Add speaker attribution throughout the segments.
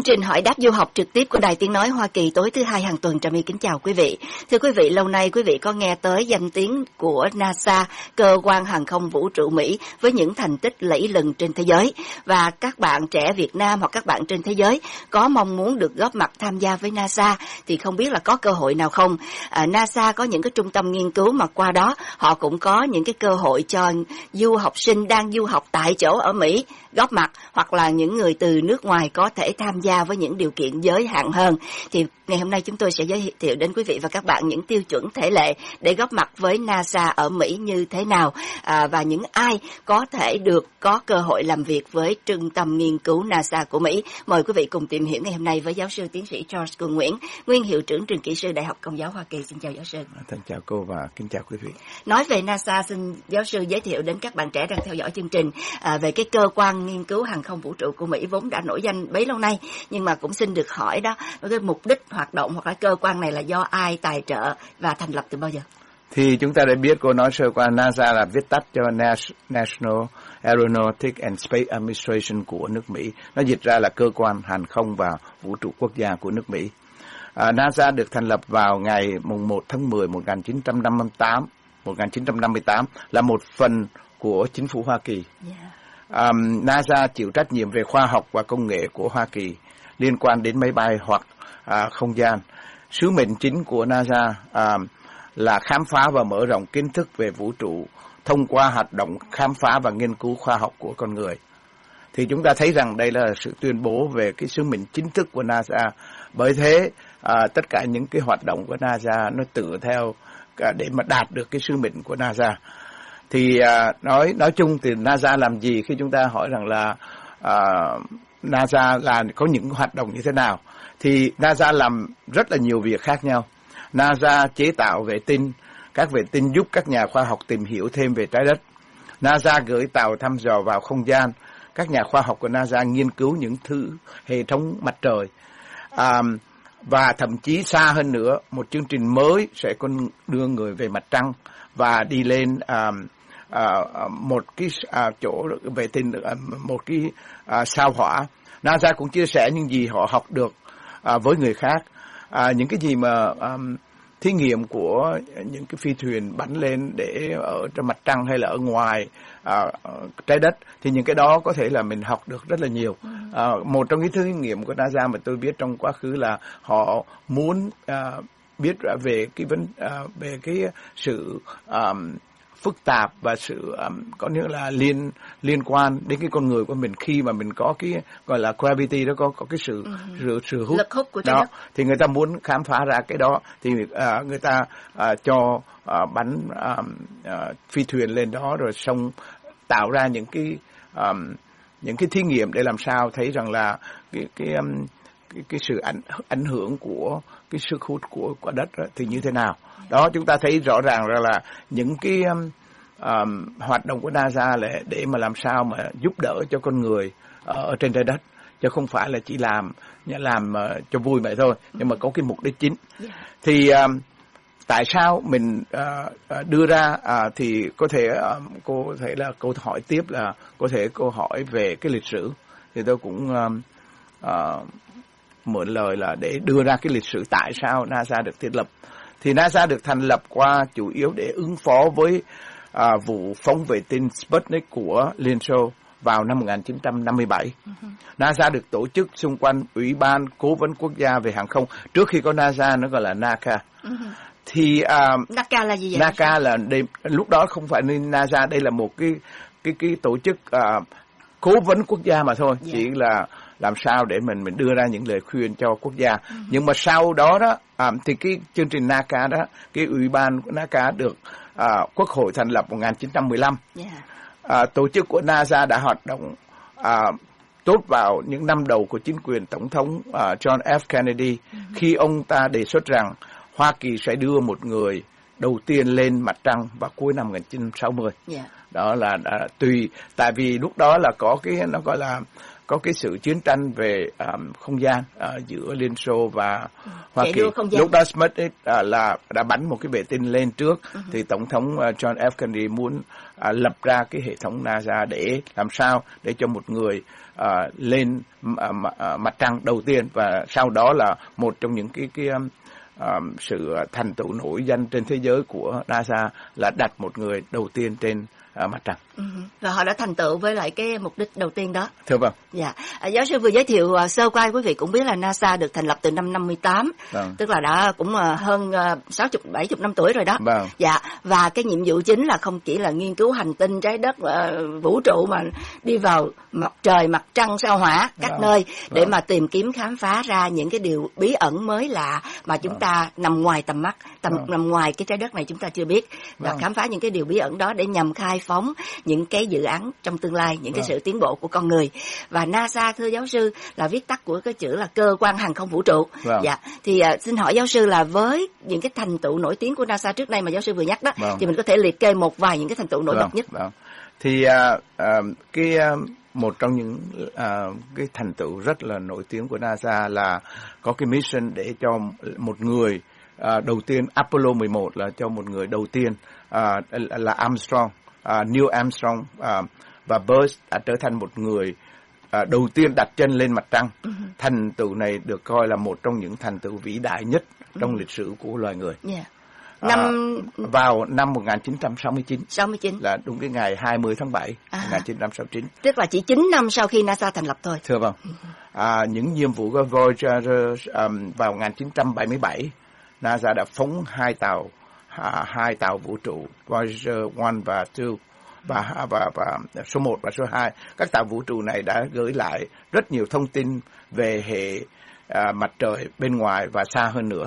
Speaker 1: Chương trình hỏi đáp du học trực tiếp của Đài Tiếng Nói Hoa Kỳ tối thứ Hai hàng tuần. Trà My kính chào quý vị. Thưa quý vị, lâu nay quý vị có nghe tới danh tiếng của NASA, cơ quan hàng không vũ trụ Mỹ với những thành tích lẫy lừng trên thế giới. Và các bạn trẻ Việt Nam hoặc các bạn trên thế giới có mong muốn được góp mặt tham gia với NASA thì không biết là có cơ hội nào không? NASA có những cái trung tâm nghiên cứu mà qua đó họ cũng có những cái cơ hội cho du học sinh đang du học tại chỗ ở Mỹ góp mặt, hoặc là những người từ nước ngoài có thể tham gia với những điều kiện giới hạn hơn. Thì ngày hôm nay chúng tôi sẽ giới thiệu đến quý vị và các bạn những tiêu chuẩn thể lệ để góp mặt với NASA ở Mỹ như thế nào, và những ai có thể có cơ hội làm việc với trung tâm nghiên cứu NASA của Mỹ. Mời quý vị cùng tìm hiểu ngày hôm nay với giáo sư tiến sĩ Charles Cường Nguyễn, nguyên hiệu trưởng trường kỹ sư Đại học Công giáo Hoa Kỳ. Xin chào giáo sư.
Speaker 2: Thân chào cô và kính chào quý vị.
Speaker 1: Nói về NASA, xin giáo sư giới thiệu đến các bạn trẻ đang theo dõi chương trình về cái cơ quan nghiên cứu hàng không vũ trụ của Mỹ vốn đã nổi danh bấy lâu nay, nhưng mà cũng xin được hỏi đó, cái mục đích hoạt động hoặc là cơ quan này là do ai tài trợ và thành lập từ bao giờ?
Speaker 2: Thì chúng ta đã biết, cô nói sơ qua, NASA là viết tắt cho National Aeronautics and Space Administration của nước Mỹ. Nó dịch ra là cơ quan hàng không và vũ trụ quốc gia của nước Mỹ. NASA được thành lập vào ngày 1 tháng 10 1958, là một phần của chính phủ Hoa Kỳ. NASA chịu trách nhiệm về khoa học và công nghệ của Hoa Kỳ liên quan đến máy bay hoặc không gian. Sứ mệnh chính của NASA là khám phá và mở rộng kiến thức về vũ trụ thông qua hoạt động khám phá và nghiên cứu khoa học của con người. Thì chúng ta thấy rằng đây là sự tuyên bố về cái sứ mệnh chính thức của NASA. Bởi thế tất cả những cái hoạt động của NASA nó tự theo để mà đạt được cái sứ mệnh của NASA. Thì nói chung thì NASA làm gì, khi chúng ta hỏi rằng là NASA là có những hoạt động như thế nào, thì NASA làm rất là nhiều việc khác nhau. NASA chế tạo vệ tinh, các vệ tinh giúp các nhà khoa học tìm hiểu thêm về trái đất. NASA gửi tàu thăm dò vào không gian. Các nhà khoa học của NASA nghiên cứu những hệ thống mặt trời. Và thậm chí xa hơn nữa, một chương trình mới sẽ còn đưa người về mặt trăng và đi lên một cái chỗ vệ tinh, một cái sao hỏa. NASA cũng chia sẻ những gì họ học được với người khác. Những cái gì mà thí nghiệm của những cái phi thuyền bắn lên để ở trên mặt trăng hay là ở ngoài trái đất, thì những cái đó có thể là mình học được rất là nhiều. Một trong những thí nghiệm của NASA mà tôi biết trong quá khứ là họ muốn biết về cái sự phức tạp và sự có nghĩa là liên quan đến cái con người của mình, khi mà mình có cái gọi là gravity đó, có cái sự hút,
Speaker 1: lực hút của trái
Speaker 2: đó
Speaker 1: đất.
Speaker 2: Thì người ta muốn khám phá ra cái đó, thì người ta cho bắn phi thuyền lên đó, rồi xong tạo ra những cái thí nghiệm để làm sao thấy rằng là cái sự ảnh hưởng của cái sức hút của quả đất đó, thì như thế nào. Đó, chúng ta thấy rõ ràng là những cái hoạt động của NASA là để mà làm sao mà giúp đỡ cho con người ở trên trái đất, chứ không phải là chỉ làm cho vui vậy thôi, nhưng mà có cái mục đích chính. Thì tại sao mình đưa ra thì có thể cô có thể là câu hỏi tiếp là có thể câu hỏi về cái lịch sử, thì tôi cũng mượn lời là để đưa ra cái lịch sử tại sao NASA được thiết lập. Thì NASA được thành lập qua chủ yếu để ứng phó với vụ phóng vệ tinh Sputnik của Liên Xô vào năm 1957. NASA được tổ chức xung quanh Ủy ban Cố vấn Quốc gia về hàng không. Trước khi có NASA nó gọi là NACA. Thì
Speaker 1: NACA là gì vậy?
Speaker 2: NACA là lúc đó không phải nên NASA, đây là một cái tổ chức cố vấn quốc gia mà thôi, chỉ là làm sao để mình đưa ra những lời khuyên cho quốc gia. Nhưng mà sau đó thì cái chương trình NACA đó, cái ủy ban của NACA được Quốc hội thành lập 1915. Tổ chức của NASA đã hoạt động tốt vào những năm đầu của chính quyền Tổng thống John F. Kennedy, khi ông ta đề xuất rằng Hoa Kỳ sẽ đưa một người đầu tiên lên mặt trăng vào cuối năm 1960. Đó là tùy, tại vì lúc đó là có cái nó gọi là có cái sự chiến tranh về không gian giữa Liên Xô và Hoa Kỳ. Lúc đó Smith là đã bắn một cái vệ tinh lên trước, thì Tổng thống John F. Kennedy muốn lập ra cái hệ thống NASA để làm sao để cho một người lên mặt trăng đầu tiên, và sau đó là một trong những cái sự thành tựu nổi danh trên thế giới của NASA là đặt một người đầu tiên trên mặt trăng.
Speaker 1: Và họ đã thành tựu với lại cái mục đích đầu tiên đó.
Speaker 2: Thưa vâng.
Speaker 1: Dạ, giáo sư vừa giới thiệu sơ qua, quý vị cũng biết là NASA được thành lập từ năm 58, tức là đã cũng hơn 60-70 năm tuổi rồi đó.
Speaker 2: Vâng.
Speaker 1: Dạ, và cái nhiệm vụ chính là không chỉ là nghiên cứu hành tinh, trái đất, vũ trụ, mà đi vào mặt trời, mặt trăng, sao Hỏa, các nơi để mà tìm kiếm khám phá ra những cái điều bí ẩn mới lạ mà chúng ta nằm ngoài tầm mắt, nằm ngoài cái trái đất này chúng ta chưa biết, và khám phá những cái điều bí ẩn đó để nhằm khai phóng những cái dự án trong tương lai, những cái sự tiến bộ của con người. Và NASA, thưa giáo sư, là viết tắt của cái chữ là Cơ quan Hàng không Vũ trụ. Dạ, thì xin hỏi giáo sư là với những cái thành tựu nổi tiếng của NASA trước nay mà giáo sư vừa nhắc đó, thì mình có thể liệt kê một vài những cái thành tựu nổi bật nhất.
Speaker 2: Thì cái một trong những cái thành tựu rất là nổi tiếng của NASA là có cái mission để cho một người đầu tiên, Apollo 11 là cho một người đầu tiên là Armstrong, Neil Armstrong, và Buzz đã trở thành một người đầu tiên đặt chân lên mặt trăng. Thành tựu này được coi là một trong những thành tựu vĩ đại nhất trong lịch sử của loài người. Vào năm 1969 là đúng cái ngày 20 tháng 7 1969.
Speaker 1: Tức là chỉ 9 năm sau khi NASA thành lập thôi.
Speaker 2: Thưa vâng. Những nhiệm vụ của Voyager vào 1977, NASA đã phóng hai tàu vũ trụ Voyager 1 và 2 và số 1 và số 2. Các tàu vũ trụ này đã gửi lại rất nhiều thông tin về hệ mặt trời bên ngoài và xa hơn nữa.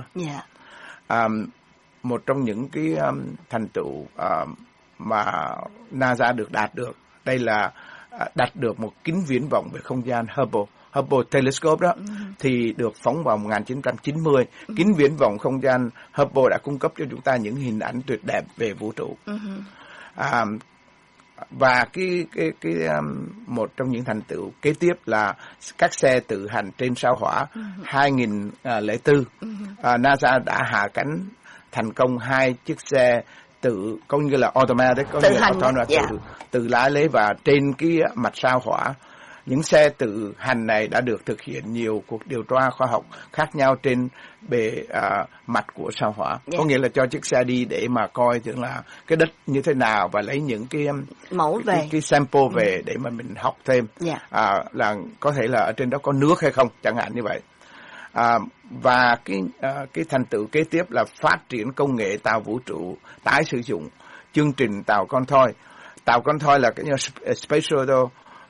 Speaker 2: Một trong những cái thành tựu mà NASA được đạt được, đây là đạt được một kính viễn vọng về không gian Hubble Telescope đó, thì được phóng vào 1990. Kính viễn vọng không gian Hubble đã cung cấp cho chúng ta những hình ảnh tuyệt đẹp về vũ trụ. Và một trong những thành tựu kế tiếp là các xe tự hành trên sao Hỏa. 2004, NASA đã hạ cánh thành công 2 chiếc xe tự, có như là automatic, có như là tự lái lấy và trên cái mặt sao Hỏa. Những xe tự hành này đã được thực hiện nhiều cuộc điều tra khoa học khác nhau trên bề mặt của sao Hỏa. Có nghĩa là cho chiếc xe đi để mà coi tưởng là cái đất như thế nào và lấy những cái
Speaker 1: mẫu về,
Speaker 2: cái sample về để mà mình học thêm là có thể là ở trên đó có nước hay không, chẳng hạn như vậy. Và cái thành tựu kế tiếp là phát triển công nghệ tàu vũ trụ tái sử dụng, chương trình tàu con thoi. Tàu con thoi là cái Space Shuttle,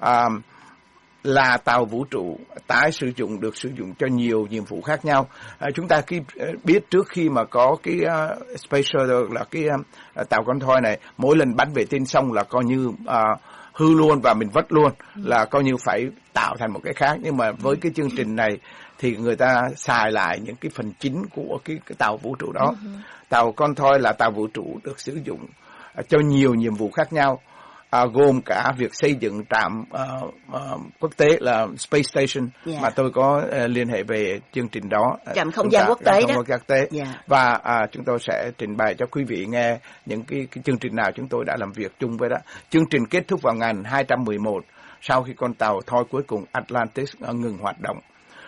Speaker 2: là tàu vũ trụ tái sử dụng, được sử dụng cho nhiều nhiệm vụ khác nhau. Chúng ta biết trước khi mà có cái Space Shuttle là cái tàu con thoi này, mỗi lần bắn vệ tinh xong là coi như hư luôn và mình vất luôn, là coi như phải tạo thành một cái khác. Nhưng mà với cái chương trình này thì người ta xài lại những cái phần chính của cái tàu vũ trụ đó. Tàu con thoi là tàu vũ trụ được sử dụng cho nhiều nhiệm vụ khác nhau, gồm cả việc xây dựng trạm quốc tế là Space Station, mà tôi có liên hệ về chương trình đó.
Speaker 1: Trạm không gian quốc tế đó.
Speaker 2: Và chúng tôi sẽ trình bày cho quý vị nghe những cái chương trình nào chúng tôi đã làm việc chung với đó. Chương trình kết thúc vào ngày 211 sau khi con tàu thoi cuối cùng Atlantis ngừng hoạt động.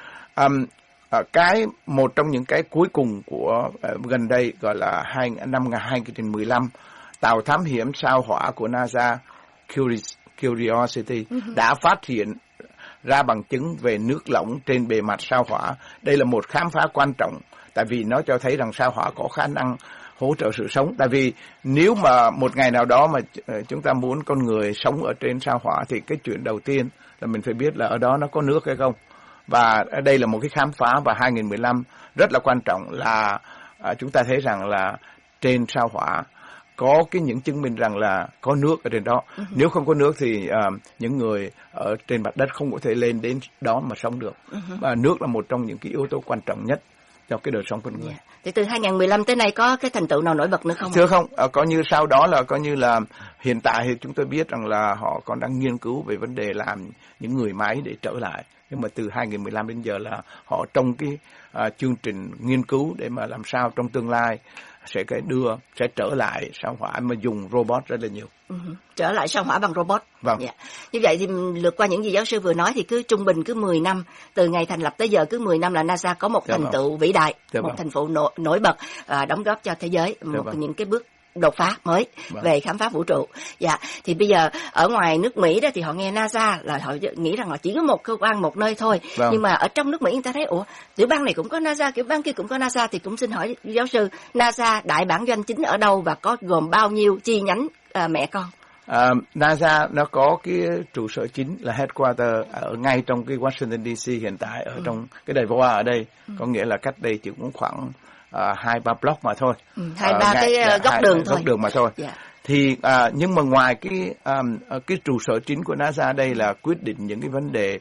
Speaker 2: Một trong những cái cuối cùng của gần đây gọi là năm 2015, tàu thám hiểm sao Hỏa của NASA Curiosity đã phát hiện ra bằng chứng về nước lỏng trên bề mặt sao Hỏa. Đây là một khám phá quan trọng, tại vì nó cho thấy rằng sao Hỏa có khả năng hỗ trợ sự sống. Tại vì nếu mà một ngày nào đó mà chúng ta muốn con người sống ở trên sao Hỏa thì cái chuyện đầu tiên là mình phải biết là ở đó nó có nước hay không. Và đây là một cái khám phá vào 2015 rất là quan trọng, là chúng ta thấy rằng là trên sao Hỏa có những chứng minh rằng là có nước ở trên đó. Nếu không có nước thì những người ở trên mặt đất không có thể lên đến đó mà sống được. Nước là một trong những cái yếu tố quan trọng nhất cho cái đời sống con người.
Speaker 1: Thì từ 2015 tới nay có cái thành tựu nào nổi bật nữa không?
Speaker 2: Thưa không, có như sau đó là coi như là hiện tại thì chúng tôi biết rằng là họ còn đang nghiên cứu về vấn đề làm những người máy để trở lại. Nhưng mà từ 2015 đến giờ là họ trong cái chương trình nghiên cứu để mà làm sao trong tương lai sẽ trở lại sao hỏa mà dùng robot rất là nhiều.
Speaker 1: Trở lại sao hỏa bằng robot.
Speaker 2: Vâng.
Speaker 1: Như vậy thì lượt qua những gì giáo sư vừa nói thì cứ trung bình cứ 10 năm từ ngày thành lập tới giờ, cứ 10 năm là NASA có một thành tựu vĩ đại, một thành tựu nổi bật, đóng góp cho thế giới những cái bước đột phá mới về khám phá vũ trụ. Thì bây giờ ở ngoài nước Mỹ đó thì họ nghe NASA là họ nghĩ rằng là chỉ có một cơ quan một nơi thôi. Nhưng mà ở trong nước Mỹ người ta thấy tiểu bang này cũng có NASA, tiểu bang kia cũng có NASA, thì cũng xin hỏi giáo sư, NASA đại bản doanh chính ở đâu và có gồm bao nhiêu chi nhánh mẹ con?
Speaker 2: NASA nó có cái trụ sở chính là headquarter ở ngay trong cái Washington DC hiện tại, ở trong cái đài VOA ở đây, có nghĩa là cách đây chỉ cũng khoảng 2-3 block mà thôi,
Speaker 1: 2-3 cái góc đường
Speaker 2: mà thôi. Thì nhưng mà ngoài cái trụ sở chính của NASA đây là quyết định những cái vấn đề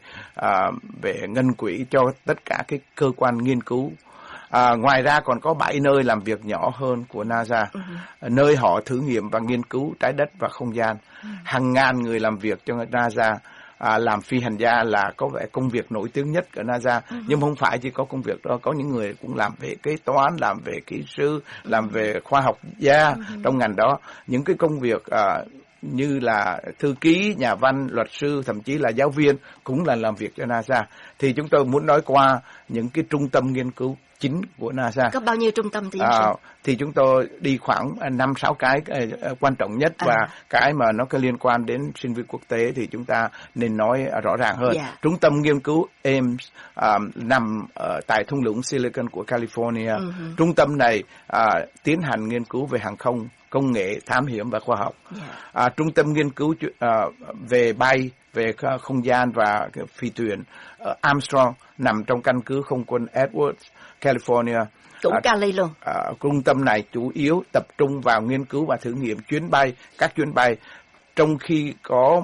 Speaker 2: về ngân quỹ cho tất cả cái cơ quan nghiên cứu. Ngoài ra còn có 7 nơi làm việc nhỏ hơn của NASA, nơi họ thử nghiệm và nghiên cứu trái đất và không gian. Hàng ngàn người làm việc cho NASA. Làm phi hành gia là có vẻ công việc nổi tiếng nhất ở NASA, nhưng không phải chỉ có công việc đó, có những người cũng làm về kế toán, làm về kỹ sư, làm về khoa học gia trong ngành đó. Những cái công việc như là thư ký, nhà văn, luật sư, thậm chí là giáo viên cũng là làm việc cho NASA. Thì chúng tôi muốn nói qua những cái trung tâm nghiên cứu chính của NASA.
Speaker 1: Có bao nhiêu trung tâm
Speaker 2: thì chúng tôi đi khoảng 5-6 cái quan trọng nhất, và cái mà nó có liên quan đến sinh viên quốc tế thì chúng ta nên nói rõ ràng hơn. Trung tâm nghiên cứu Ames nằm tại thung lũng Silicon của California. Trung tâm này tiến hành nghiên cứu về hàng không, công nghệ, thám hiểm và khoa học. Trung tâm nghiên cứu về bay, về không gian và phi thuyền Armstrong nằm trong căn cứ không quân Edwards, California.
Speaker 1: Cũng Cali luôn.
Speaker 2: Trung tâm này chủ yếu tập trung vào nghiên cứu và thử nghiệm các chuyến bay trong khi có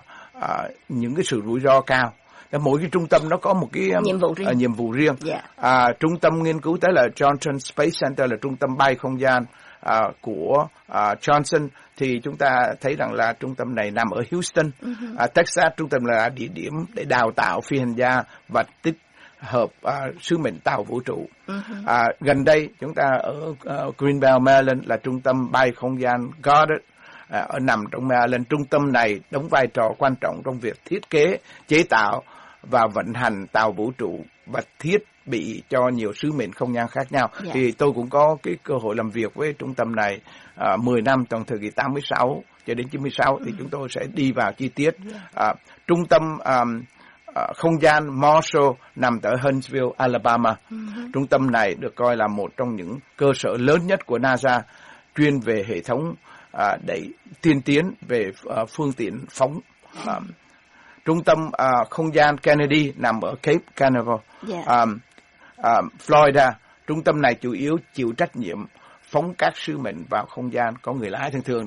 Speaker 2: những cái sự rủi ro cao. Mỗi cái trung tâm nó có một cái nhiệm vụ riêng. Trung tâm nghiên cứu tới là Johnson Space Center là trung tâm bay không gian của Johnson, thì chúng ta thấy rằng là trung tâm này nằm ở Houston, Texas. Trung tâm là địa điểm để đào tạo phi hành gia và tích hợp sứ mệnh tàu vũ trụ. Gần đây chúng ta ở Greenbelt, Maryland là trung tâm bay không gian Goddard, nằm trong Maryland. Trung tâm này đóng vai trò quan trọng trong việc thiết kế, chế tạo và vận hành tàu vũ trụ và thiết bị cho nhiều sứ mệnh không gian khác nhau. Thì tôi cũng có cái cơ hội làm việc với trung tâm này 10 năm trong thời kỳ 86 cho đến 96, thì chúng tôi sẽ đi vào chi tiết. Trung tâm không gian Marshall nằm ở Huntsville, Alabama. Trung tâm này được coi là một trong những cơ sở lớn nhất của NASA, chuyên về hệ thống tiên tiến về phương tiện phóng. Trung tâm không gian Kennedy nằm ở Cape Canaveral, Florida. Trung tâm này chủ yếu chịu trách nhiệm phóng các sứ mệnh vào không gian có người lái. Thường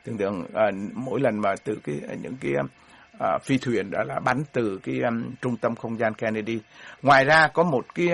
Speaker 2: mỗi lần mà từ những cái phi thuyền đó là bắn từ cái trung tâm không gian Kennedy. Ngoài ra có một cái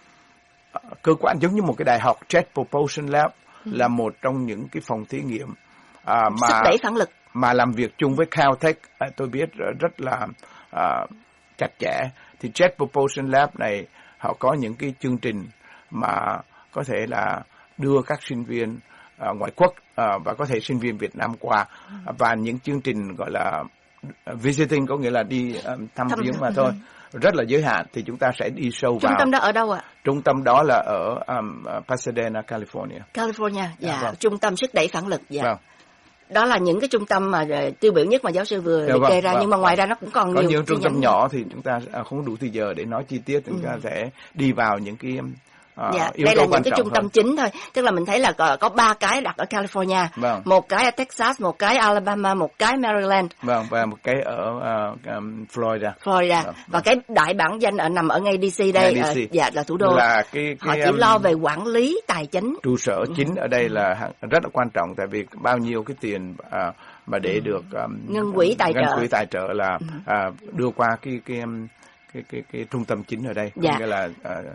Speaker 2: cơ quan giống như một cái đại học, Jet Propulsion Lab, là một trong những cái phòng thí nghiệm
Speaker 1: sức đẩy phản lực
Speaker 2: mà làm việc chung với Caltech. Tôi biết rất là chặt chẽ. Thì Jet Propulsion Lab này họ có những cái chương trình mà có thể là đưa các sinh viên ngoại quốc và có thể sinh viên Việt Nam qua, và những chương trình gọi là visiting, có nghĩa là đi thăm viếng mà thôi, rất là giới hạn, thì chúng ta sẽ đi sâu vào.
Speaker 1: Trung tâm đó ở đâu ạ?
Speaker 2: Trung tâm đó là ở Pasadena, California.
Speaker 1: Vâng. Trung tâm sức đẩy phản lực. Vâng. Đó là những cái trung tâm mà tiêu biểu nhất mà giáo sư vừa liệt kê ra, nhưng mà ngoài ra nó cũng còn nhiều
Speaker 2: trung tâm nhỏ thì chúng ta không đủ thời giờ để nói chi tiết, chúng ta sẽ đi vào những cái
Speaker 1: đây là những cái trung tâm chính thôi, tức là mình thấy là có 3 cái đặt ở California, một cái ở Texas, một cái Alabama, một cái Maryland,
Speaker 2: và một cái ở Florida.
Speaker 1: Và cái đại bản doanh nằm ở ngay DC đây, là thủ đô.
Speaker 2: Là
Speaker 1: họ chỉ lo về quản lý tài chính.
Speaker 2: Trụ sở chính ở đây là rất là quan trọng, tại vì bao nhiêu cái tiền mà để được
Speaker 1: ngân quỹ tài trợ
Speaker 2: là đưa qua cái trung tâm chính ở đây, nghĩa là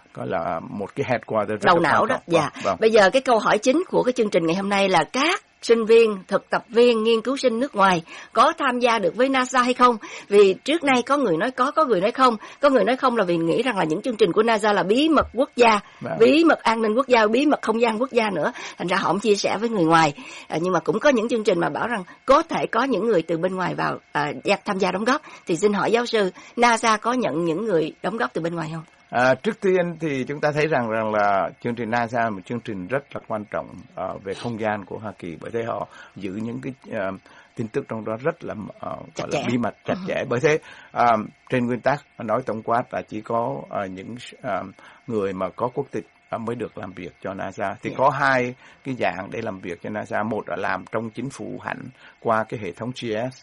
Speaker 2: gọi là một cái headquarter
Speaker 1: đầu não đó. Dạ. Bây giờ cái câu hỏi chính của cái chương trình ngày hôm nay là các sinh viên, thực tập viên, nghiên cứu sinh nước ngoài có tham gia được với NASA hay không? Vì trước nay có người nói có người nói không. Có người nói không là vì nghĩ rằng là những chương trình của NASA là bí mật quốc gia, bí mật an ninh quốc gia, bí mật không gian quốc gia nữa. Thành ra họ không chia sẻ với người ngoài. Nhưng mà cũng có những chương trình mà bảo rằng có thể có những người từ bên ngoài vào tham gia đóng góp. Thì xin hỏi giáo sư, NASA có nhận những người đóng góp từ bên ngoài không?
Speaker 2: Trước tiên thì chúng ta thấy rằng là chương trình NASA là một chương trình rất là quan trọng về không gian của Hoa Kỳ, bởi thế họ giữ những cái tin tức trong đó rất là gọi là bí mật chặt chẽ. Bởi thế trên nguyên tắc nói tổng quát là chỉ có những người mà có quốc tịch mới được làm việc cho NASA. Thì có hai cái dạng để làm việc cho NASA. Một là làm trong chính phủ hẳn qua cái hệ thống GS,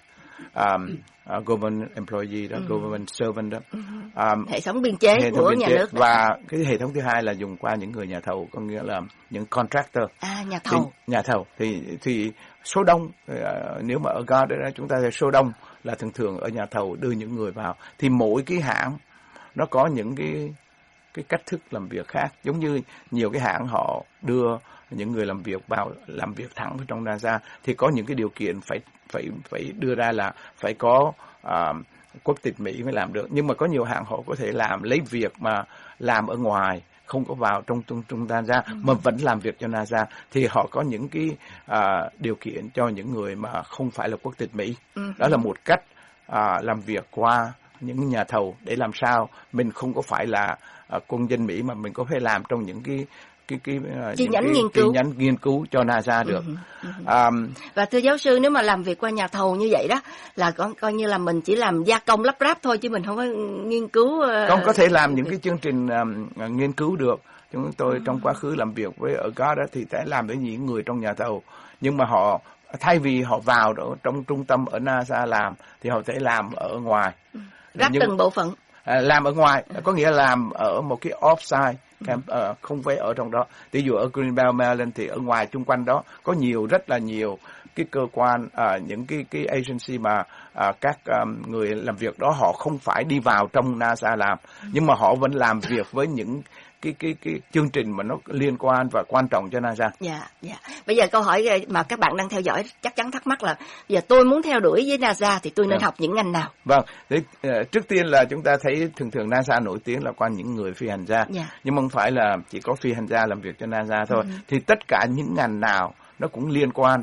Speaker 2: government employee đó, government servant đó,
Speaker 1: hệ thống biên chế của nhà nước.
Speaker 2: Và cái hệ thống thứ hai là dùng qua những người nhà thầu, có nghĩa là những contractor.
Speaker 1: Nhà thầu.
Speaker 2: Thì, nhà thầu thì số đông, nếu mà ở Goddard chúng ta thấy số đông là thường ở nhà thầu đưa những người vào. Thì mỗi cái hãng nó có những cái cách thức làm việc khác. Giống như nhiều cái hãng họ đưa những người làm việc vào làm việc thẳng trong NASA, thì có những cái điều kiện phải đưa ra là phải có quốc tịch Mỹ mới làm được. Nhưng mà có nhiều hãng họ có thể lấy việc mà làm ở ngoài, không có vào trong NASA mà vẫn làm việc cho NASA, thì họ có những cái điều kiện cho những người mà không phải là quốc tịch Mỹ. Đó là một cách làm việc qua những nhà thầu để làm sao mình không có phải là công dân Mỹ mà mình có thể làm trong những cái chi nhánh nghiên cứu cho NASA được.
Speaker 1: Và thưa giáo sư, nếu mà làm việc qua nhà thầu như vậy đó là coi như là mình chỉ làm gia công lắp ráp thôi, chứ mình không có nghiên cứu.
Speaker 2: Không có thể làm những cái chương trình nghiên cứu được. Chúng tôi trong quá khứ làm việc với ở Goddard thì sẽ làm với những người trong nhà thầu, nhưng mà họ thay vì họ vào trong trung tâm ở NASA làm thì họ sẽ làm ở ngoài.
Speaker 1: Ráp từng bộ phận.
Speaker 2: Làm ở ngoài, có nghĩa là làm ở một cái offsite, không phải ở trong đó. Ví dụ ở Greenbelt, Maryland thì ở ngoài chung quanh đó có rất là nhiều cái cơ quan, những cái agency mà các người làm việc đó họ không phải đi vào trong NASA làm, nhưng mà họ vẫn làm việc với những cái chương trình mà nó liên quan và quan trọng cho NASA.
Speaker 1: Dạ. Bây giờ câu hỏi mà các bạn đang theo dõi chắc chắn thắc mắc là giờ tôi muốn theo đuổi với NASA thì tôi nên học những ngành nào?
Speaker 2: Vâng, trước tiên là chúng ta thấy thường NASA nổi tiếng là qua những người phi hành gia, nhưng mà không phải là chỉ có phi hành gia làm việc cho NASA thôi. Thì tất cả những ngành nào nó cũng liên quan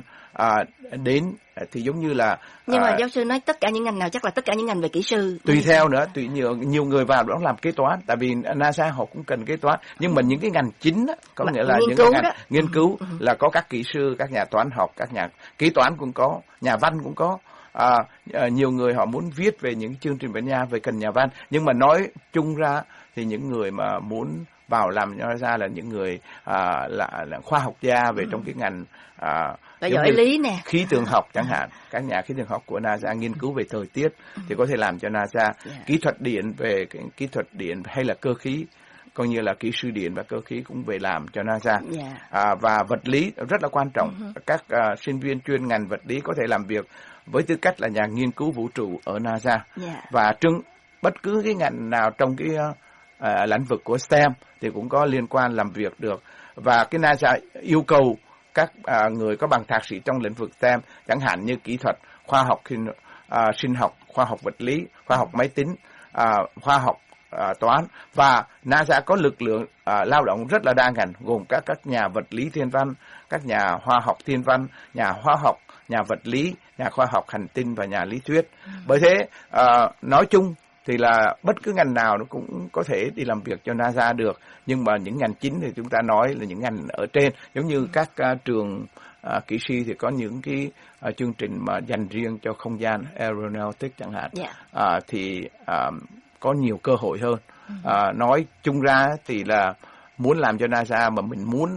Speaker 2: đến, thì giống như là
Speaker 1: nhưng mà giáo sư nói tất cả những ngành nào, chắc là tất cả những ngành về kỹ sư.
Speaker 2: Tùy theo nữa, nhiều người vào đó làm kế toán, tại vì NASA họ cũng cần kế toán, nhưng mà những cái ngành chính đó, có nghĩa là những cái ngành nghiên cứu là có các kỹ sư, các nhà toán học, các nhà kế toán cũng có, nhà văn cũng có. Nhiều người họ muốn viết về những chương trình về cần nhà văn, nhưng mà nói chung ra thì những người mà muốn vào làm cho NASA là những người là khoa học gia về trong cái ngành
Speaker 1: giỏi lý nè,
Speaker 2: khí tượng học chẳng hạn. Các nhà khí tượng học của NASA nghiên cứu về thời tiết thì có thể làm cho NASA. Kỹ thuật điện, về kỹ thuật điện hay là cơ khí, coi như là kỹ sư điện và cơ khí cũng về làm cho NASA. Và vật lý rất là quan trọng. Các sinh viên chuyên ngành vật lý có thể làm việc với tư cách là nhà nghiên cứu vũ trụ ở NASA. Và bất cứ cái ngành nào trong cái lĩnh vực của STEM thì cũng có liên quan làm việc được. Và cái NASA yêu cầu các người có bằng thạc sĩ trong lĩnh vực STEM, chẳng hạn như kỹ thuật, khoa học sinh học, khoa học vật lý, khoa học máy tính, khoa học toán. Và NASA có lực lượng lao động rất là đa ngành, gồm các nhà vật lý thiên văn, các nhà hóa học thiên văn, nhà hóa học, nhà vật lý, nhà khoa học hành tinh và nhà lý thuyết. Bởi thế nói chung thì là bất cứ ngành nào nó cũng có thể đi làm việc cho NASA được, nhưng mà những ngành chính thì chúng ta nói là những ngành ở trên, giống như các trường kỹ sư thì có những cái chương trình mà dành riêng cho không gian aeronautics chẳng hạn. Thì có nhiều cơ hội hơn. Nói chung ra thì là muốn làm cho NASA mà mình muốn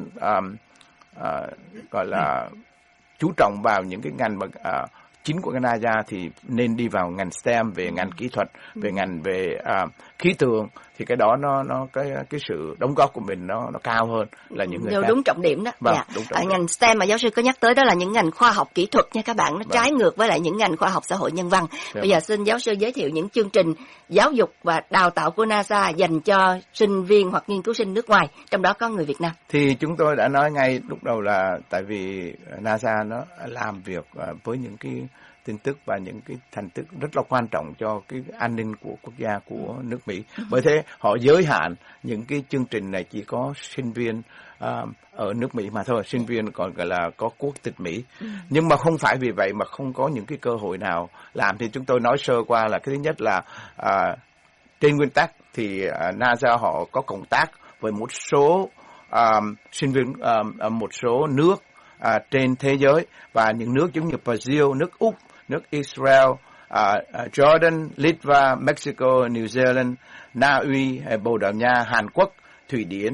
Speaker 2: gọi là chú trọng vào những cái ngành mà chính của NASA thì nên đi vào ngành STEM, về ngành kỹ thuật, về ngành về khí tượng, thì cái đó nó cái sự đóng góp của mình nó cao hơn là những người khác.
Speaker 1: Đúng trọng điểm đó.
Speaker 2: Vâng, đúng trọng điểm.
Speaker 1: Ngành STEM mà giáo sư có nhắc tới đó là những ngành khoa học kỹ thuật nha các bạn, nó trái ngược với lại những ngành khoa học xã hội nhân văn. Bây giờ xin giáo sư giới thiệu những chương trình giáo dục và đào tạo của NASA dành cho sinh viên hoặc nghiên cứu sinh nước ngoài, trong đó có người Việt Nam.
Speaker 2: Thì chúng tôi đã nói ngay lúc đầu là tại vì NASA nó làm việc với những cái tin tức và những cái thành tích rất là quan trọng cho cái an ninh của quốc gia của nước Mỹ. Bởi thế họ giới hạn những cái chương trình này chỉ có sinh viên ở nước Mỹ mà thôi, sinh viên còn gọi là có quốc tịch Mỹ. Nhưng mà không phải vì vậy mà không có những cái cơ hội nào làm. Thì chúng tôi nói sơ qua là cái thứ nhất là trên nguyên tắc thì NASA họ có cộng tác với một số sinh viên một số nước trên thế giới, và những nước giống như Brazil, nước Úc, nước Israel, Jordan, Litva, Mexico, New Zealand, Na Uy, Bồ Đào Nha, Hàn Quốc, Thụy Điển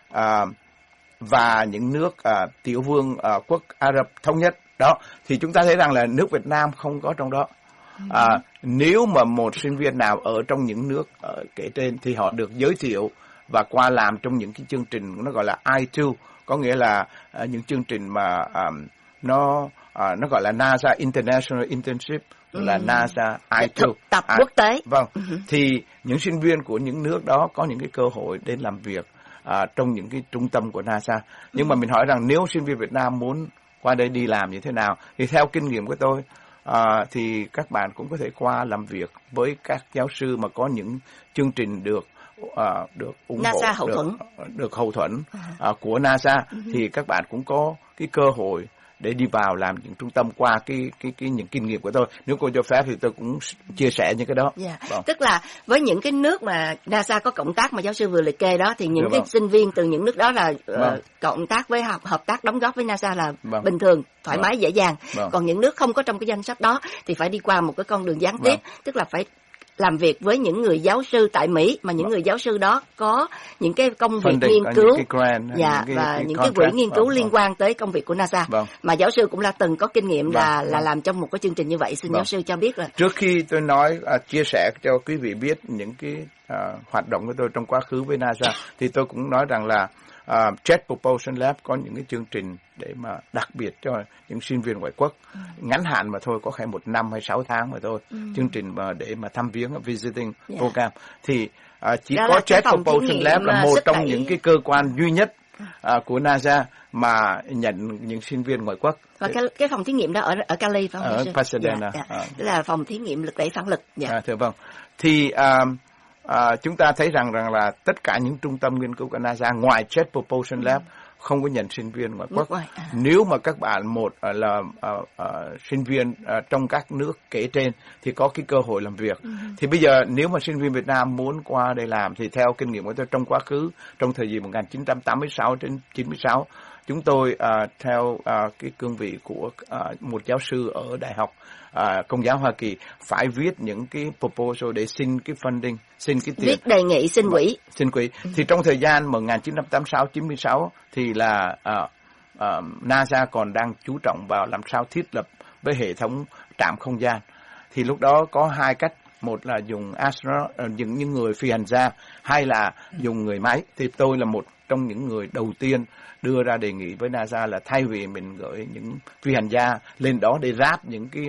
Speaker 2: và những nước tiểu vương quốc Ả Rập Thống Nhất. Đó, thì chúng ta thấy rằng là nước Việt Nam không có trong đó. Nếu mà một sinh viên nào ở trong những nước kể trên thì họ được giới thiệu và qua làm trong những cái chương trình nó gọi là I2, có nghĩa là những chương trình mà nó gọi là NASA International Internship, là NASA I2,
Speaker 1: thực tập quốc tế.
Speaker 2: Vâng, thì những sinh viên của những nước đó có những cái cơ hội đến làm việc trong những cái trung tâm của NASA. Nhưng mà mình hỏi rằng nếu sinh viên Việt Nam muốn qua đây đi làm như thế nào, thì theo kinh nghiệm của tôi thì các bạn cũng có thể qua làm việc với các giáo sư mà có những chương trình được ủng
Speaker 1: NASA
Speaker 2: hộ,
Speaker 1: hậu thuẫn.
Speaker 2: được hậu thuẫn của NASA, thì các bạn cũng có cái cơ hội để đi vào làm những trung tâm qua những kinh nghiệm của tôi. Nếu cô cho phép thì tôi cũng chia sẻ những cái đó.
Speaker 1: Tức là với những cái nước mà NASA có cộng tác mà giáo sư vừa liệt kê đó, thì những cái sinh viên từ những nước đó là cộng tác với hợp tác đóng góp với NASA là bình thường, thoải mái, dễ dàng. Còn những nước không có trong cái danh sách đó thì phải đi qua một cái con đường gián tiếp, tức là phải làm việc với những người giáo sư tại Mỹ, mà những người giáo sư đó có những cái công việc nghiên cứu và những cái quỹ nghiên cứu liên quan tới công việc của NASA. Mà giáo sư cũng là từng có kinh nghiệm là làm trong một cái chương trình như vậy. Xin giáo sư cho biết là
Speaker 2: trước khi tôi nói chia sẻ cho quý vị biết những cái hoạt động của tôi trong quá khứ với NASA, thì tôi cũng nói rằng là Jet Propulsion Lab có những cái chương trình để mà đặc biệt cho những sinh viên ngoại quốc, ngắn hạn mà thôi, có thể 1 năm hay 6 tháng mà thôi, chương trình mà để mà thăm viếng, visiting program. Thì chỉ có Jet Propulsion Lab là một trong những cái cơ quan duy nhất của NASA mà nhận những sinh viên ngoại quốc.
Speaker 1: Và cái phòng thí nghiệm đó ở Cali phải không?
Speaker 2: Ở Pasadena.
Speaker 1: Tức là phòng thí nghiệm lực đẩy phản lực.
Speaker 2: Thưa vâng. Thì chúng ta thấy rằng là tất cả những trung tâm nghiên cứu của NASA ngoài Jet Propulsion Lab không có nhận sinh viên ngoại quốc. Nếu mà các bạn là sinh viên trong các nước kể trên thì có cái cơ hội làm việc. Thì bây giờ nếu mà sinh viên Việt Nam muốn qua đây làm thì theo kinh nghiệm của tôi trong quá khứ, trong thời kỳ 1986 đến 96, chúng tôi theo cái cương vị của một giáo sư ở Đại học Công giáo Hoa Kỳ phải viết những cái proposal để xin cái funding, xin cái tiền.
Speaker 1: Viết đề nghị xin quỹ.
Speaker 2: Xin quỹ. Thì trong thời gian 1986-96 thì là NASA còn đang chú trọng vào làm sao thiết lập với hệ thống trạm không gian. Thì lúc đó có hai cách, một là dùng astronaut, những người phi hành gia, hay là dùng người máy. Thì tôi là một trong những người đầu tiên đưa ra đề nghị với NASA là thay vì mình gửi những phi hành gia lên đó để ráp những cái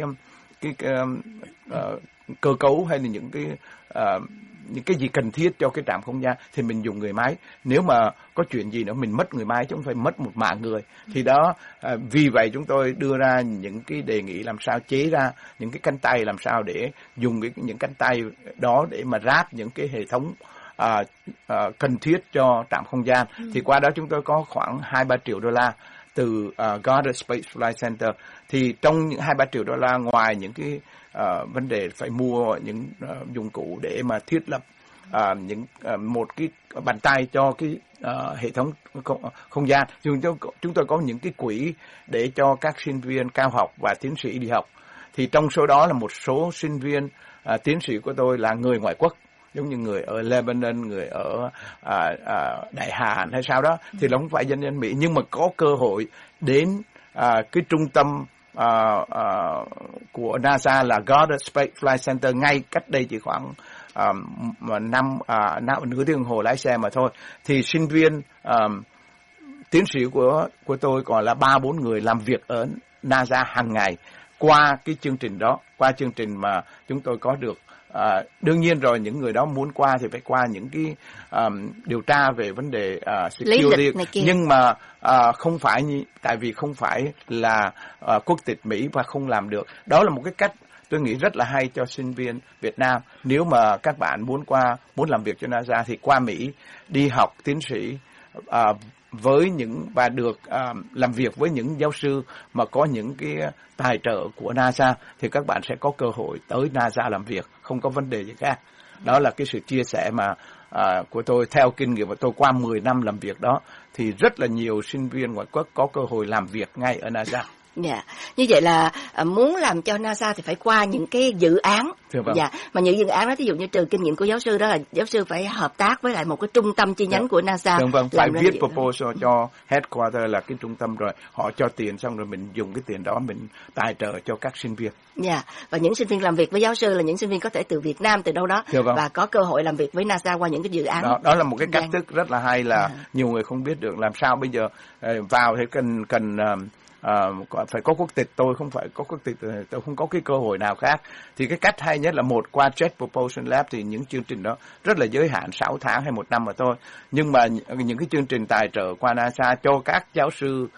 Speaker 2: cơ cấu hay là những cái gì cần thiết cho cái trạm không gian, thì mình dùng người máy. Nếu mà có chuyện gì nữa mình mất người máy chứ không phải mất một mạng người. Thì đó, vì vậy chúng tôi đưa ra những cái đề nghị làm sao chế ra những cái cánh tay, làm sao để dùng những cánh tay đó để mà ráp những cái hệ thống cần thiết cho trạm không gian. Thì qua đó chúng tôi có khoảng 2-3 triệu đô la từ Goddard Space Flight Center. Thì trong những 2-3 triệu đô la, ngoài những cái vấn đề phải mua những dụng cụ để mà thiết lập một cái bàn tay cho cái hệ thống không gian, chúng tôi có những cái quỹ để cho các sinh viên cao học và tiến sĩ đi học. Thì trong số đó là một số sinh viên tiến sĩ của tôi là người ngoại quốc, giống như người ở Lebanon, người ở Đại Hàn hay sao đó, thì nó không phải dân nhân Mỹ, nhưng mà có cơ hội đến cái trung tâm của NASA là Goddard Space Flight Center ngay cách đây chỉ khoảng nửa tiếng đồng hồ lái xe mà thôi. Thì sinh viên tiến sĩ của tôi còn là 3-4 người làm việc ở NASA hàng ngày qua cái chương trình đó, qua chương trình mà chúng tôi có được. Đương nhiên rồi, những người đó muốn qua thì phải qua những cái điều tra về vấn đề security, nhưng mà không phải tại vì không phải là quốc tịch Mỹ và không làm được. Đó là một cái cách tôi nghĩ rất là hay cho sinh viên Việt Nam. Nếu mà các bạn muốn làm việc cho NASA thì qua Mỹ đi học tiến sĩ và được làm việc với những giáo sư mà có những cái tài trợ của NASA, thì các bạn sẽ có cơ hội tới NASA làm việc, không có vấn đề gì khác. Đó là cái sự chia sẻ mà của tôi theo kinh nghiệm, và tôi qua 10 năm làm việc đó thì rất là nhiều sinh viên ngoại quốc có cơ hội làm việc ngay ở NASA.
Speaker 1: Dạ, như vậy là muốn làm cho NASA thì phải qua những cái dự án. Dạ, mà những dự án đó, thí dụ như từ kinh nghiệm của giáo sư đó là giáo sư phải hợp tác với lại một cái trung tâm chi nhánh của NASA.
Speaker 2: Vâng, phải viết proposal cho headquarter là cái trung tâm, rồi họ cho tiền, xong rồi mình dùng cái tiền đó mình tài trợ cho các sinh viên.
Speaker 1: Dạ, và những sinh viên làm việc với giáo sư là những sinh viên có thể từ Việt Nam, từ đâu đó, và có cơ hội làm việc với NASA qua những cái dự án.
Speaker 2: Đó là một cái cách thức rất là hay, là nhiều người không biết được làm sao bây giờ vào thì cần phải có quốc tịch. Tôi không phải có quốc tịch, tôi không có cái cơ hội nào khác. Thì cái cách hay nhất là một, qua Jet Propulsion Lab thì những chương trình đó rất là giới hạn 6 tháng hay 1 năm mà thôi. Nhưng mà những cái chương trình tài trợ qua NASA cho các giáo sư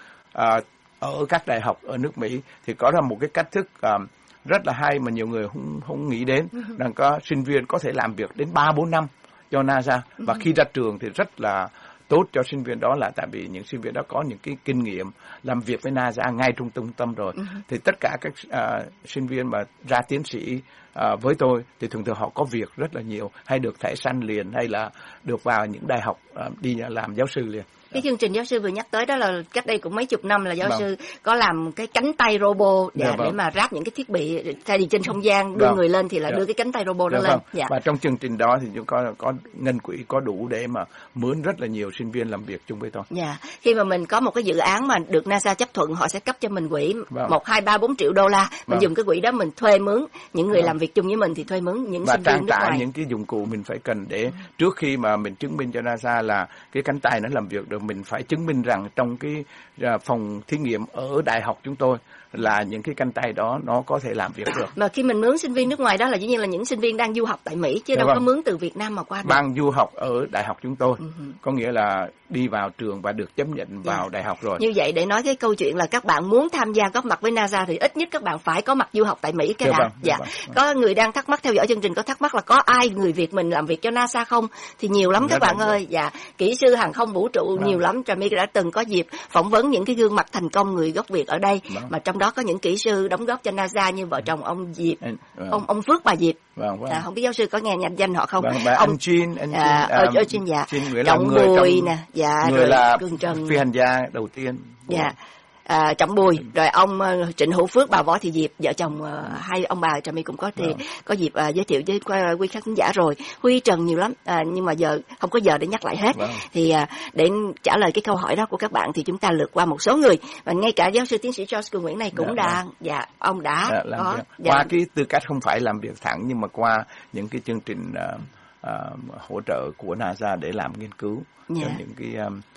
Speaker 2: ở các đại học ở nước Mỹ thì có ra một cái cách thức rất là hay mà nhiều người không nghĩ đến, rằng có sinh viên có thể làm việc đến 3-4 năm cho NASA, và khi ra trường thì rất là tốt cho sinh viên đó, là tại vì những sinh viên đó có những cái kinh nghiệm làm việc với NASA ngay trong trung tâm rồi. Thì tất cả các sinh viên mà ra tiến sĩ với tôi thì thường họ có việc rất là nhiều, hay được thẻ xanh liền, hay là được vào những đại học đi làm giáo sư liền.
Speaker 1: Cái chương trình giáo sư vừa nhắc tới đó là cách đây cũng mấy chục năm là giáo sư có làm cái cánh tay robot để mà ráp những cái thiết bị, thay vì trên không gian đưa người lên thì là đưa cái cánh tay robot đó lên.
Speaker 2: Và trong chương trình đó thì chúng có ngân quỹ có đủ để mà mướn rất là nhiều sinh viên làm việc chung với tôi.
Speaker 1: Khi mà mình có một cái dự án mà được NASA chấp thuận, họ sẽ cấp cho mình quỹ 1, 2, 3, 4 triệu đô la. Mình dùng cái quỹ đó mình thuê mướn những người làm việc chung với mình, thì thuê mướn những sinh viên nước ngoài.
Speaker 2: Và trang trải những cái dụng cụ mình phải cần để trước khi mà mình chứng minh cho NASA là cái cánh tay nó làm việc được, mình phải chứng minh rằng trong cái phòng thí nghiệm ở đại học chúng tôi là những cái cánh tay đó nó có thể làm việc được.
Speaker 1: Mà khi mình mướn sinh viên nước ngoài đó là dĩ nhiên là những sinh viên đang du học tại Mỹ, chứ đâu có mướn từ Việt Nam mà qua được.
Speaker 2: Đang du học ở đại học chúng tôi, có nghĩa là đi vào trường và được chấp nhận vào đại học rồi.
Speaker 1: Như vậy để nói cái câu chuyện là các bạn muốn tham gia góp mặt với NASA thì ít nhất các bạn phải có mặt du học tại Mỹ cái đã. Có người đang thắc mắc theo dõi chương trình có thắc mắc là có ai người Việt mình làm việc cho NASA không? Thì nhiều lắm các bạn ơi. Kỹ sư hàng không vũ trụ nhiều lắm. Trà My đã từng có dịp phỏng vấn những cái gương mặt thành công người gốc Việt ở đây, mà trong đó có những kỹ sư đóng góp cho NASA như vợ chồng ông Diệp, ông Phước, bà Diệp. Không biết giáo sư có nghe nhận danh họ không?
Speaker 2: Ông Chin,
Speaker 1: Trọng Bùi nè,
Speaker 2: người
Speaker 1: rồi
Speaker 2: là
Speaker 1: Cường Trần,
Speaker 2: phi hành gia đầu tiên.
Speaker 1: Trọng Bùi, rồi ông Trịnh Hữu Phước, bà Võ Thị Diệp, vợ chồng hai ông bà Trà My cũng có dịp giới thiệu với quý khán giả rồi. Huy Trần nhiều lắm, nhưng mà giờ không có giờ để nhắc lại hết. Thì để trả lời cái câu hỏi đó của các bạn thì chúng ta lượt qua một số người, và ngay cả giáo sư tiến sĩ George Cường Nguyễn này cũng ông đã có
Speaker 2: qua cái tư cách không phải làm việc thẳng, nhưng mà qua những cái chương trình hỗ trợ của NASA để làm nghiên cứu cho những cái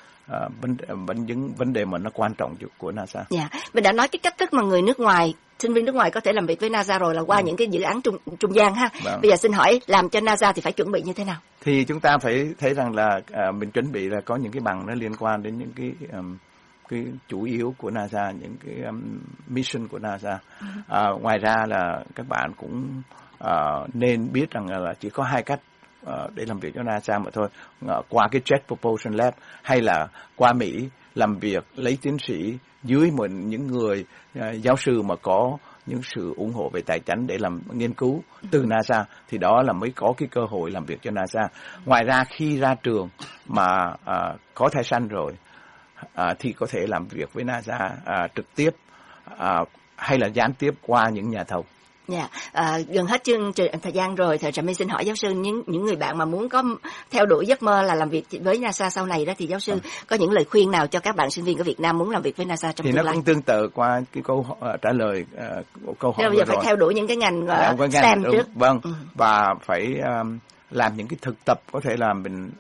Speaker 2: vấn đề mà nó quan trọng của NASA.
Speaker 1: Mình đã nói cái cách thức mà người nước ngoài, sinh viên nước ngoài có thể làm việc với NASA rồi là qua những cái dự án trung gian ha. Bây giờ xin hỏi làm cho NASA thì phải chuẩn bị như thế nào?
Speaker 2: Thì chúng ta phải thấy rằng là mình chuẩn bị là có những cái bằng nó liên quan đến những cái chủ yếu của NASA, những cái mission của NASA. Ngoài ra là các bạn cũng nên biết rằng là chỉ có 2 cách để làm việc cho NASA mà thôi, qua cái Jet Propulsion Lab hay là qua Mỹ làm việc lấy tiến sĩ dưới những người giáo sư mà có những sự ủng hộ về tài chính để làm nghiên cứu từ NASA, thì đó là mới có cái cơ hội làm việc cho NASA. Ngoài ra khi ra trường mà có thẻ xanh rồi thì có thể làm việc với NASA trực tiếp hay là gián tiếp qua những nhà thầu.
Speaker 1: Gần hết chương trình thời gian rồi, Trà My xin hỏi giáo sư, những người bạn mà muốn có theo đuổi giấc mơ là làm việc với NASA sau này đó, thì giáo sư có những lời khuyên nào cho các bạn sinh viên ở Việt Nam muốn làm việc với NASA trong tương lai?
Speaker 2: Thì nó cũng tương tự qua cái câu trả lời câu hỏi
Speaker 1: bây giờ phải theo đuổi những cái ngành STEM trước.
Speaker 2: Vâng, và phải làm những cái thực tập, có thể là mình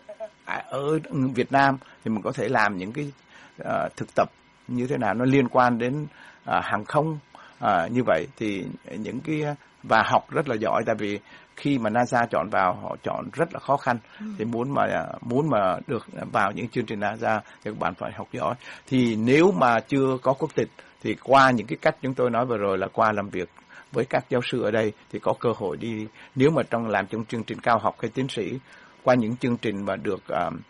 Speaker 2: ở Việt Nam thì mình có thể làm những cái thực tập như thế nào nó liên quan đến hàng không, như vậy thì những cái và học rất là giỏi, tại vì khi mà NASA chọn vào họ chọn rất là khó khăn, thì muốn mà được vào những chương trình NASA thì các bạn phải học giỏi. Thì nếu mà chưa có quốc tịch thì qua những cái cách chúng tôi nói vừa rồi là qua làm việc với các giáo sư ở đây thì có cơ hội đi, nếu mà làm trong chương trình cao học hay tiến sĩ qua những chương trình mà được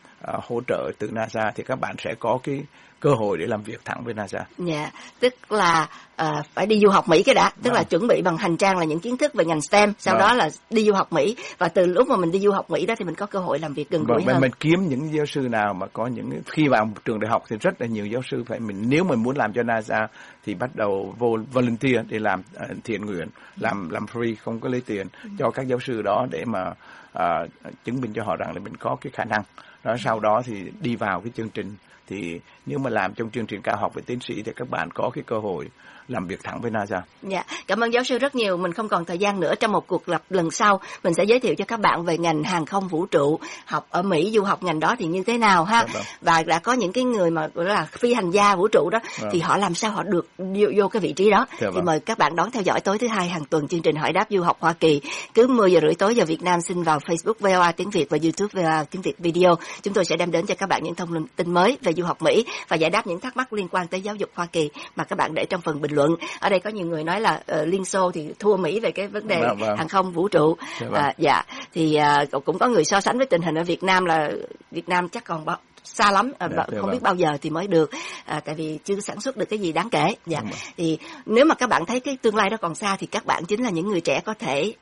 Speaker 2: hỗ trợ từ NASA thì các bạn sẽ có cái cơ hội để làm việc thẳng với NASA.
Speaker 1: Tức là phải đi du học Mỹ cái đã, tức là chuẩn bị bằng hành trang là những kiến thức về ngành STEM, sau đó là đi du học Mỹ, và từ lúc mà mình đi du học Mỹ đó thì mình có cơ hội làm việc gần gũi hơn.
Speaker 2: Mình kiếm những giáo sư nào mà có những, khi vào một trường đại học thì rất là nhiều giáo sư, nếu mình muốn làm cho NASA thì bắt đầu volunteer để làm thiện nguyện, làm free, không có lấy tiền cho các giáo sư đó để mà chứng minh cho họ rằng là mình có cái khả năng. Đó, sau đó thì đi vào cái chương trình, thì nếu mà làm trong chương trình cao học về tiến sĩ thì các bạn có cái cơ hội làm việc thẳng với NASA.
Speaker 1: Cảm ơn giáo sư rất nhiều. Mình không còn thời gian nữa, trong một cuộc gặp lần sau mình sẽ giới thiệu cho các bạn về ngành hàng không vũ trụ, học ở Mỹ, du học ngành đó thì như thế nào ha. Và đã có những cái người mà gọi là phi hành gia vũ trụ đó, thì họ làm sao họ được vô cái vị trí đó. Thì mời các bạn đón theo dõi tối thứ Hai hàng tuần chương trình Hỏi đáp du học Hoa Kỳ, cứ 10:30 tối giờ Việt Nam. Xin vào Facebook VOA tiếng Việt và YouTube VOA tiếng Việt video. Chúng tôi sẽ đem đến cho các bạn những thông tin mới về du học Mỹ và giải đáp những thắc mắc liên quan tới giáo dục Hoa Kỳ mà các bạn để trong phần bình luận. Ở đây có nhiều người nói là Liên Xô thì thua Mỹ về cái vấn đề hàng không vũ trụ. Thì cũng có người so sánh với tình hình ở Việt Nam, là Việt Nam chắc còn xa lắm, không biết bao giờ thì mới được, tại vì chưa sản xuất được cái gì đáng kể. Thì nếu mà các bạn thấy cái tương lai đó còn xa thì các bạn chính là những người trẻ có thể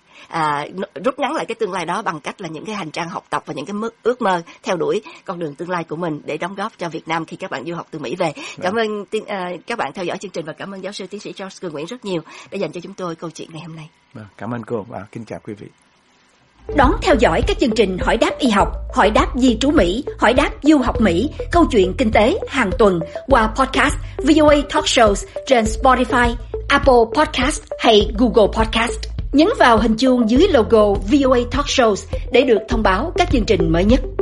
Speaker 1: rút ngắn lại cái tương lai đó bằng cách là những cái hành trang học tập và những cái ước mơ theo đuổi con đường tương lai của mình để đóng góp cho Việt Nam khi các bạn du học từ Mỹ về. Cảm ơn các bạn theo dõi chương trình và cảm ơn giáo sư tiến sĩ Charles Cường Nguyễn rất nhiều đã dành cho chúng tôi câu chuyện ngày hôm nay.
Speaker 2: Cảm ơn cô và kính chào quý vị.
Speaker 3: Đón theo dõi các chương trình Hỏi đáp y học, Hỏi đáp di trú Mỹ, Hỏi đáp du học Mỹ, câu chuyện kinh tế hàng tuần qua podcast VOA Talk Shows trên Spotify, Apple Podcast hay Google Podcast. Nhấn vào hình chuông dưới logo VOA Talk Shows để được thông báo các chương trình mới nhất.